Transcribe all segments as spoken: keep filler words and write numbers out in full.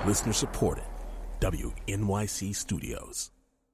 Listener supported. W N Y C Studios.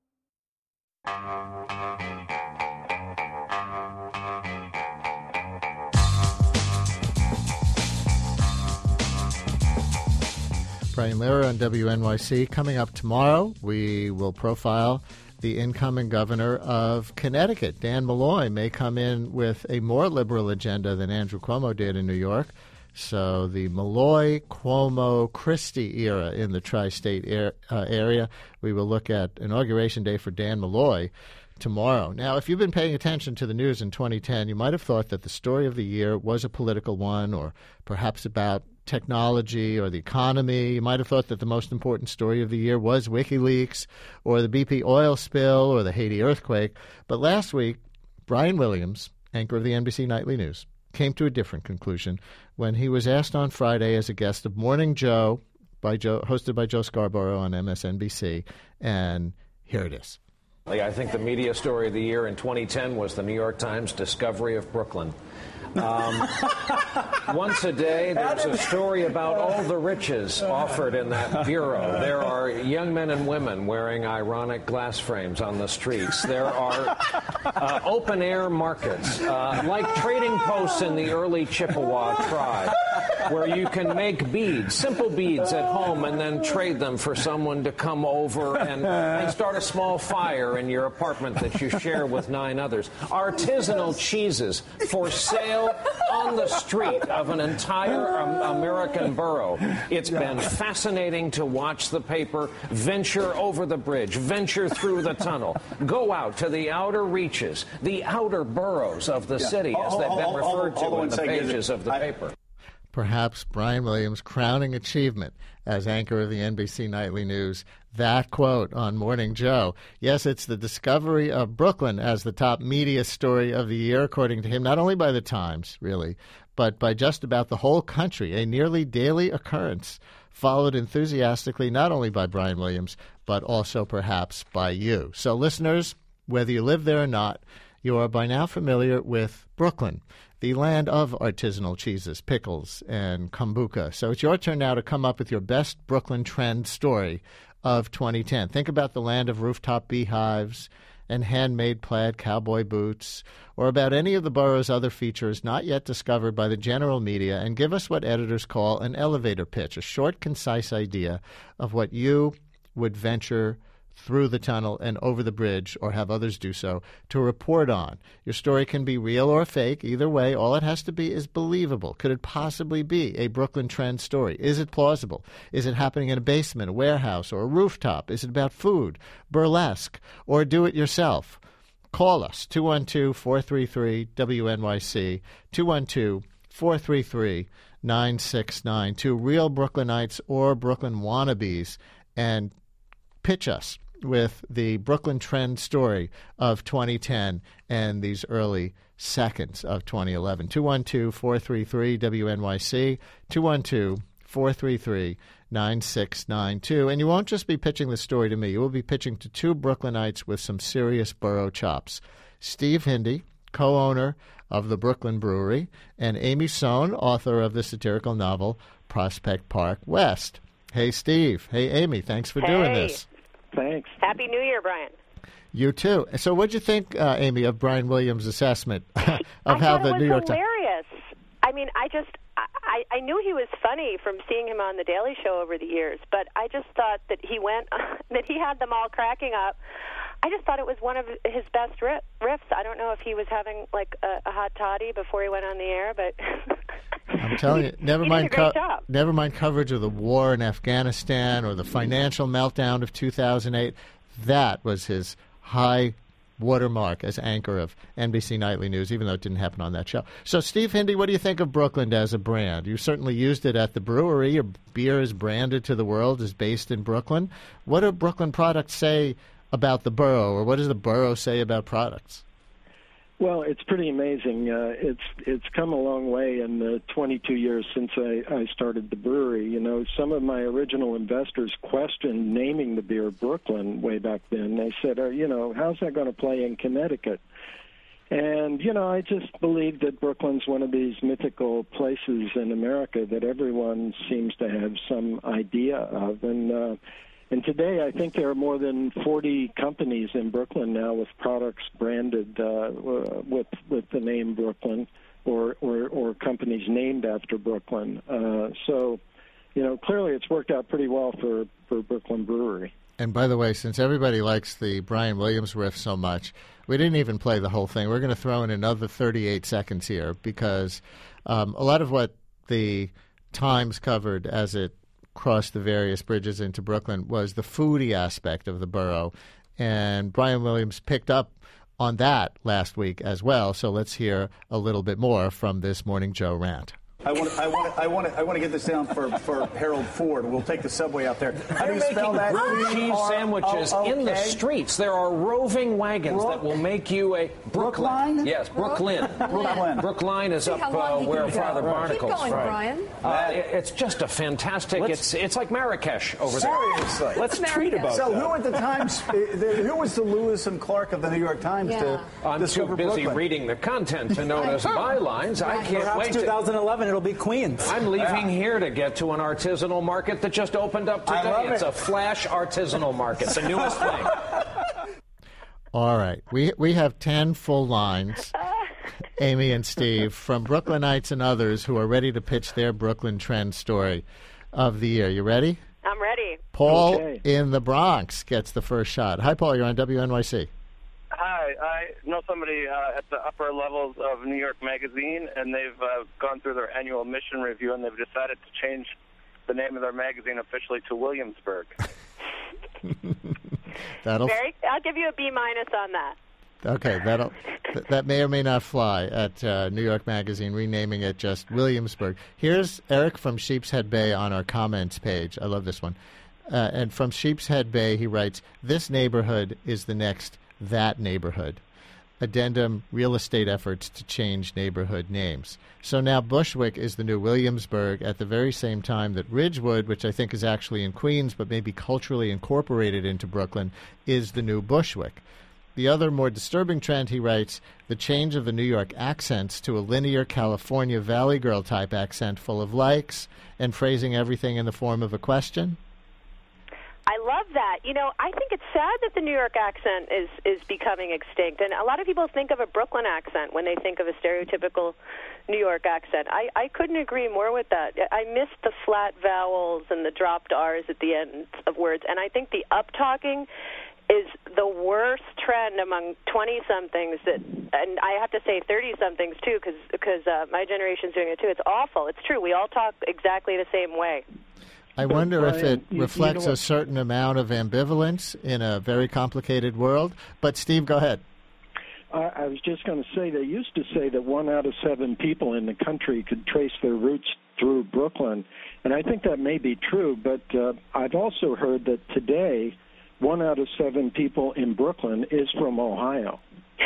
Brian Lehrer on W N Y C. Coming up tomorrow, we will profile the incoming governor of Connecticut. Dan Malloy may come in with a more liberal agenda than Andrew Cuomo did in New York. So the Malloy, Cuomo, Christie era in the tri-state er, uh, area. We will look at Inauguration Day for Dan Malloy tomorrow. Now, if you've been paying attention to the news in twenty ten, you might have thought that the story of the year was a political one, or perhaps about technology or the economy. You might have thought that the most important story of the year was WikiLeaks or the B P oil spill or the Haiti earthquake. But last week, Brian Williams, anchor of the N B C Nightly News, came to a different conclusion when he was asked on Friday as a guest of Morning Joe, by Joe hosted by Joe Scarborough on M S N B C, and here it is. I think the media story of the year in twenty ten was the New York Times discovery of Brooklyn. Um, once a day, there's a story about all the riches offered in that bureau. There are young men and women wearing ironic glass frames on the streets. There are uh, open-air markets, uh, like trading posts in the early Chippewa tribe, where you can make beads, simple beads at home, and then trade them for someone to come over and, and start a small fire in your apartment that you share with nine others. Artisanal cheeses for sale on the street of an entire um, American borough. It's been fascinating to watch the paper venture over the bridge, venture through the tunnel, go out to the outer reaches, the outer boroughs of the yeah. city, as they've been referred to in the pages of the paper. Perhaps Brian Williams' crowning achievement as anchor of the N B C Nightly News, that quote on Morning Joe. Yes, it's the discovery of Brooklyn as the top media story of the year, according to him, not only by the Times, really, but by just about the whole country, a nearly daily occurrence, followed enthusiastically not only by Brian Williams, but also perhaps by you. So, listeners, whether you live there or not, you are by now familiar with Brooklyn, the land of artisanal cheeses, pickles, and kombucha. So it's your turn now to come up with your best Brooklyn trend story of twenty ten. Think about the land of rooftop beehives and handmade plaid cowboy boots, or about any of the borough's other features not yet discovered by the general media, and give us what editors call an elevator pitch, a short, concise idea of what you would venture through the tunnel and over the bridge, or have others do so, to report on. Your story can be real or fake. Either way, all it has to be is believable. Could it possibly be a Brooklyn trend story? Is it plausible? Is it happening in a basement, a warehouse, or a rooftop? Is it about food, burlesque, or do-it-yourself? Call us, two one two, four three three, W N Y C, two one two, four three three, nine six nine two. Real Brooklynites or Brooklyn wannabes, and pitch us with the Brooklyn trend story of twenty ten and these early seconds of twenty eleven. two one two, four three three, W N Y C, two one two, four three three, nine six nine two. And you won't just be pitching the story to me. You will be pitching to two Brooklynites with some serious borough chops. Steve Hindy, co-owner of the Brooklyn Brewery, and Amy Sohn, author of the satirical novel Prospect Park West. Hey, Steve. Hey, Amy. Thanks for hey. doing this. Thanks. Happy New Year, Brian. You too. So what'd you think, uh, Amy, of Brian Williams' assessment of I how the it was New York Times... hilarious. I mean, I just... I, I knew he was funny from seeing him on The Daily Show over the years, but I just thought that he went... that he had them all cracking up. I just thought it was one of his best riffs. I don't know if he was having, like, a, a hot toddy before he went on the air, but... I'm telling you, never he mind, did a great co- job. never mind coverage of the war in Afghanistan or the financial meltdown of two thousand eight. That was his high watermark as anchor of N B C Nightly News, even though it didn't happen on that show. So, Steve Hindy, what do you think of Brooklyn as a brand? You certainly used it at the brewery. Your beer is branded to the world, is based in Brooklyn. What do Brooklyn products say about the borough, or what does the borough say about products? Well, it's pretty amazing. Uh, it's it's come a long way in the twenty-two years since I, I started the brewery. You know, some of my original investors questioned naming the beer Brooklyn way back then. They said, oh, you know, how's that going to play in Connecticut? And, you know, I just believe that Brooklyn's one of these mythical places in America that everyone seems to have some idea of. And uh, and today I think there are more than forty companies in Brooklyn now with products branded uh, with with the name Brooklyn or, or, or companies named after Brooklyn. Uh, so, you know, clearly it's worked out pretty well for, for Brooklyn Brewery. And by the way, since everybody likes the Brian Williams riff so much, we didn't even play the whole thing. We're going to throw in another thirty-eight seconds here because um, a lot of what the Times covered as it crossed the various bridges into Brooklyn was the foodie aspect of the borough. And Brian Williams picked up on that last week as well. So let's hear a little bit more from this Morning Joe rant. I want to, I want to, I want to, I want to get this down for, for Harold Ford. We'll take the subway out there. How do you spell that? Grilled cheese sandwiches oh, okay. in the streets. There are roving wagons Brook, that will make you a Brookline. Brookline? Yes, Brooklyn. Brooklyn. Brookline is up uh, where Father Barnacle's Keep going, from. Brian. Uh, it, it's just a fantastic. Let's, it's it's like Marrakesh over there. Seriously. Let's tweet about so that. who at the Times? Who was the Lewis and Clark of the New York Times Yeah. to I'm discover too busy Brooklyn? reading the content to notice bylines. I can't Perhaps wait. twenty eleven, it'll be Queens. I'm leaving here to get to an artisanal market that just opened up I today. love It's it. a flash artisanal market. It's the newest thing. All right. We we have ten full lines, Amy and Steve, from Brooklynites and others who are ready to pitch their Brooklyn trend story of the year. You ready? I'm ready. Paul Okay. in the Bronx gets the first shot. Hi, Paul. You're on W N Y C. Hi, I know somebody uh, at the upper levels of New York Magazine, and they've uh, gone through their annual mission review, and they've decided to change the name of their magazine officially to Williamsburg. That'll Very, I'll give you a B minus on that. okay. That'll th- that may or may not fly at uh, New York Magazine, renaming it just Williamsburg. Here's Eric from Sheepshead Bay on our comments page. I love this one. Uh, and from Sheepshead Bay, he writes, "This neighborhood is the next that neighborhood." Addendum, real estate efforts to change neighborhood names. So now Bushwick is the new Williamsburg at the very same time that Ridgewood, which I think is actually in Queens but maybe culturally incorporated into Brooklyn, is the new Bushwick. The other more disturbing trend, he writes, the change of the New York accents to a linear California Valley Girl type accent full of likes and phrasing everything in the form of a question. I love that. You know, I think it's sad that the New York accent is, is becoming extinct. And a lot of people think of a Brooklyn accent when they think of a stereotypical New York accent. I, I couldn't agree more with that. I miss the flat vowels and the dropped R's at the end of words. And I think the up-talking is the worst trend among twenty-somethings, that, and I have to say thirty-somethings, too, because because uh, my generation's doing it, too. It's awful. It's true. We all talk exactly the same way. I wonder if it you- you reflects know a what? certain amount of ambivalence in a very complicated world. But, Steve, go ahead. I, I was just going to say, they used to say that one out of seven people in the country could trace their roots through Brooklyn, and I think that may be true, but uh, I've also heard that today one out of seven people in Brooklyn is from Ohio.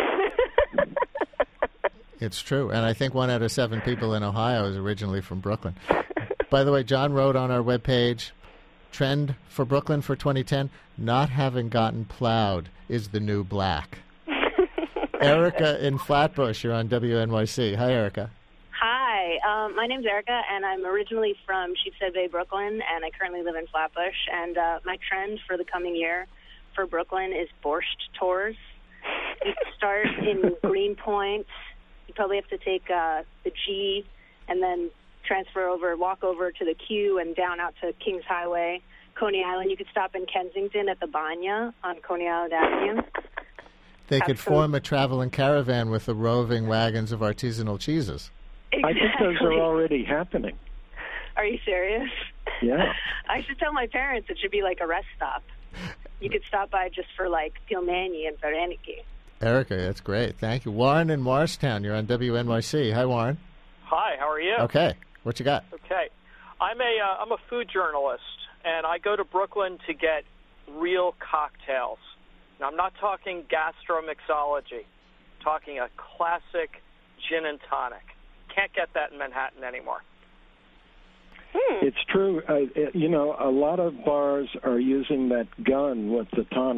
It's true. And I think one out of seven people in Ohio is originally from Brooklyn. By the way, John wrote on our webpage, trend for Brooklyn for twenty ten, not having gotten plowed is the new black. Erica in Flatbush, you're on W N Y C. Hi, Erica. Hi, um, my name's Erica, and I'm originally from Sheepshead Bay, Brooklyn, and I currently live in Flatbush. And uh, my trend for the coming year for Brooklyn is borscht tours. You start in Greenpoint. You probably have to take uh, the G and then transfer over, walk over to the Q and down out to Kings Highway, Coney Island. You could stop in Kensington at the Banya on Coney Island Avenue. They could Absolutely. form a traveling caravan with the roving wagons of artisanal cheeses. Exactly. I think those are already happening. Are you serious? Yeah. I should tell my parents it should be like a rest stop. You could stop by just for like Pilmani and Vareniki. Erica, that's great. Thank you. Warren in Morristown, you're on W N Y C. Hi, Warren. Hi, how are you? Okay. What you got? Okay. I'm a uh, I'm a food journalist, and I go to Brooklyn to get real cocktails. Now, I'm not talking gastromixology. I'm talking a classic gin and tonic. Can't get that in Manhattan anymore. Hmm. It's true. Uh, it- you know, a lot of bars are using that gun with the tonic.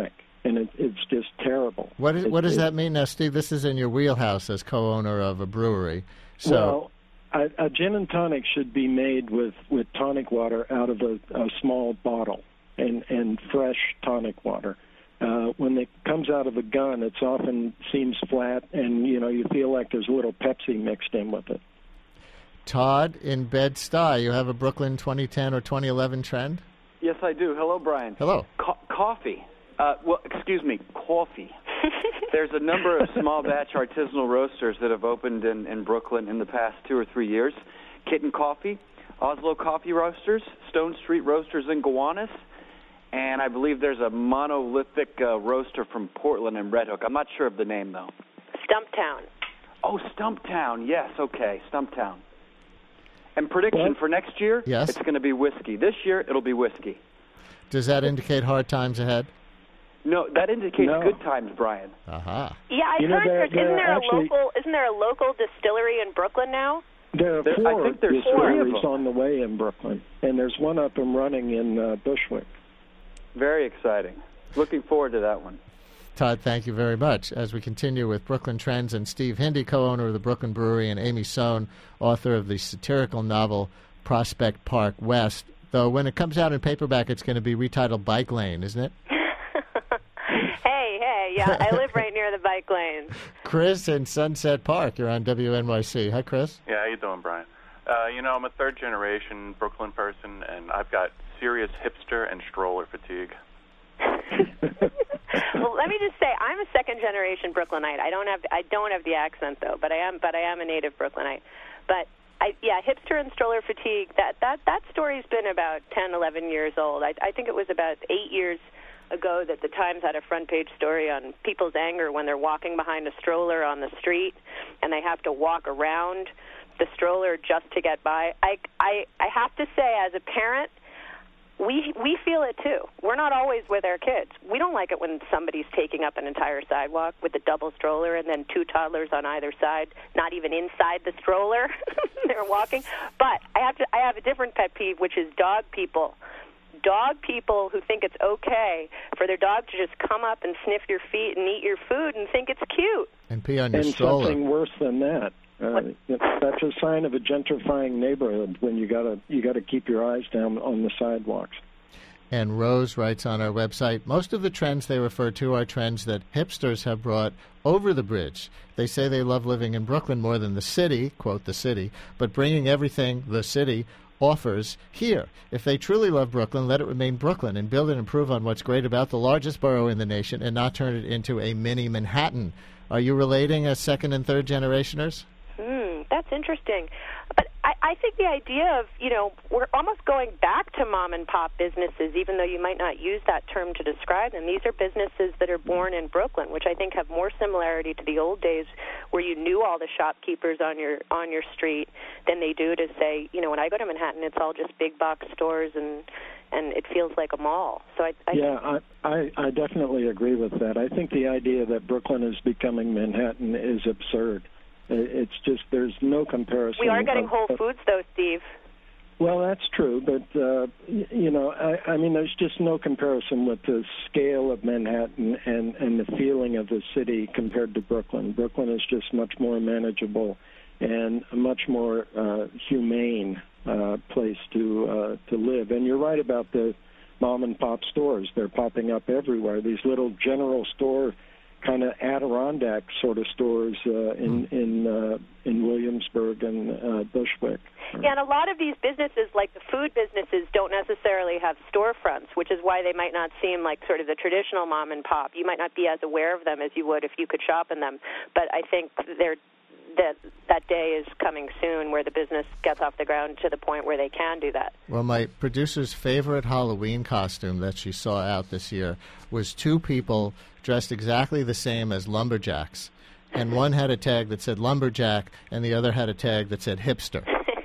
and it, it's just terrible. What, is, it, what does it, that mean now, Steve? This is in your wheelhouse as co-owner of a brewery. So, well, a, a gin and tonic should be made with, with tonic water out of a, a small bottle and, and fresh tonic water. Uh, when it comes out of a gun, it often seems flat, and you know you feel like there's a little Pepsi mixed in with it. Todd in Bed-Stuy, you have a Brooklyn twenty ten or twenty eleven trend? Yes, I do. Hello, Brian. Hello. Co- coffee. Uh, well, excuse me, coffee. There's a number of small batch artisanal roasters that have opened in, in Brooklyn in the past two or three years. Kitten Coffee, Oslo Coffee Roasters, Stone Street Roasters in Gowanus, and I believe there's a monolithic uh, roaster from Portland and Red Hook. I'm not sure of the name, though. Stumptown. Oh, Stumptown. Yes, okay, Stumptown. And prediction What? for next year, Yes. it's going to be whiskey. This year, it'll be whiskey. Does that indicate hard times ahead? No, that indicates No. good times, Brian. Aha. Yeah, I You know, heard there- there's, isn't there there actually- a local isn't there a local distillery in Brooklyn now? There are There- I four think there's three of distilleries them. on the way in Brooklyn, and there's one up and running in uh, Bushwick. Very exciting. Looking forward to that one. Todd, thank you very much. As we continue with Brooklyn Trends and Steve Hindy, co-owner of the Brooklyn Brewery, and Amy Sohn, author of the satirical novel Prospect Park West. Though when it comes out in paperback, it's going to be retitled Bike Lane, isn't it? Hey, hey, yeah, I live right near the bike lanes. Chris in Sunset Park, you're on W N Y C. Hi, Chris. Yeah, how you doing, Brian? Uh, you know, I'm a third-generation Brooklyn person, and I've got serious hipster and stroller fatigue. Well, let me just say, I'm a second-generation Brooklynite. I don't have I don't have the accent though, but I am but I am a native Brooklynite. But I, yeah, hipster and stroller fatigue. That that that story's been about ten, eleven years old. I, I think it was about eight years ago that the Times had a front-page story on people's anger when they're walking behind a stroller on the street and they have to walk around the stroller just to get by. I I I have to say, as a parent, we we feel it too. We're not always with our kids. We don't like it when somebody's taking up an entire sidewalk with a double stroller and then two toddlers on either side, not even inside the stroller. They're walking. But I have to I have a different pet peeve, which is dog people. Dog people who think it's okay for their dog to just come up and sniff your feet and eat your food and think it's cute. And pee on your and stroller. something worse than that. Uh, that's a sign of a gentrifying neighborhood when you gotta you gotta keep your eyes down on the sidewalks. And Rose writes on our website, most of the trends they refer to are trends that hipsters have brought over the bridge. They say they love living in Brooklyn more than the city, quote, the city, but bringing everything the city offers here. If they truly love Brooklyn, let it remain Brooklyn and build and improve on what's great about the largest borough in the nation and not turn it into a mini Manhattan. Are you relating as second and third generationers? Hmm, that's interesting. But I, I think the idea of, you know, we're almost going back to mom and pop businesses, even though you might not use that term to describe them. These are businesses that are born in Brooklyn, which I think have more similarity to the old days where you knew all the shopkeepers on your on your street than they do to say, you know, when I go to Manhattan, it's all just big box stores and and it feels like a mall. So I, I yeah, I, I I definitely agree with that. I think the idea that Brooklyn is becoming Manhattan is absurd. It's just there's no comparison. We are getting of, Whole of, Foods, though, Steve. Well, that's true, but uh, you know, I, I mean, there's just no comparison with the scale of Manhattan and and the feeling of the city compared to Brooklyn. Brooklyn is just much more manageable and a much more uh, humane uh, place to uh, to live. And you're right about the mom and pop stores; they're popping up everywhere. These little general store kind of Adirondack sort of stores uh, in in uh, in Williamsburg and uh, Bushwick. Yeah, and a lot of these businesses, like the food businesses, don't necessarily have storefronts, which is why they might not seem like sort of the traditional mom and pop. You might not be as aware of them as you would if you could shop in them. But I think they're, that that day is coming soon where the business gets off the ground to the point where they can do that. Well, my producer's favorite Halloween costume that she saw out this year was two people dressed exactly the same as lumberjacks. And one had a tag that said lumberjack, and the other had a tag that said hipster.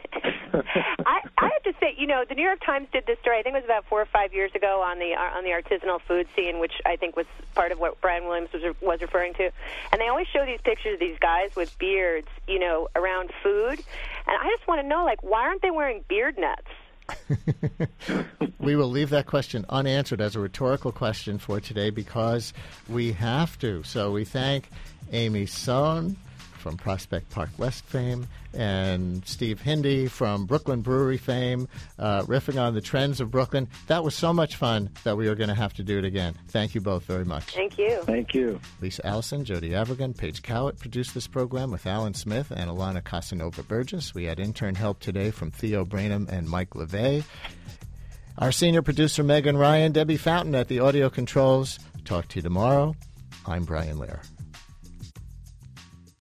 I, I have to say, you know, the New York Times did this story, I think it was about four or five years ago, on the on the artisanal food scene, which I think was part of what Brian Williams was, was referring to. And they always show these pictures of these guys with beards, you know, around food. And I just want to know, like, why aren't they wearing beard nets? We will leave that question unanswered as a rhetorical question for today because we have to. So we thank Amy Sohn from Prospect Park West fame and Steve Hindy from Brooklyn Brewery fame, uh, riffing on the trends of Brooklyn. That was so much fun that we are going to have to do it again. Thank you both very much. Thank you. Thank you. Lisa Allison, Jody Avergan, Paige Cowett produced this program with Alan Smith and Alana Casanova-Burgess. We had intern help today from Theo Brainham and Mike LeVay. Our senior producer, Megan Ryan, Debbie Fountain at the audio controls. Talk to you tomorrow. I'm Brian Lehrer.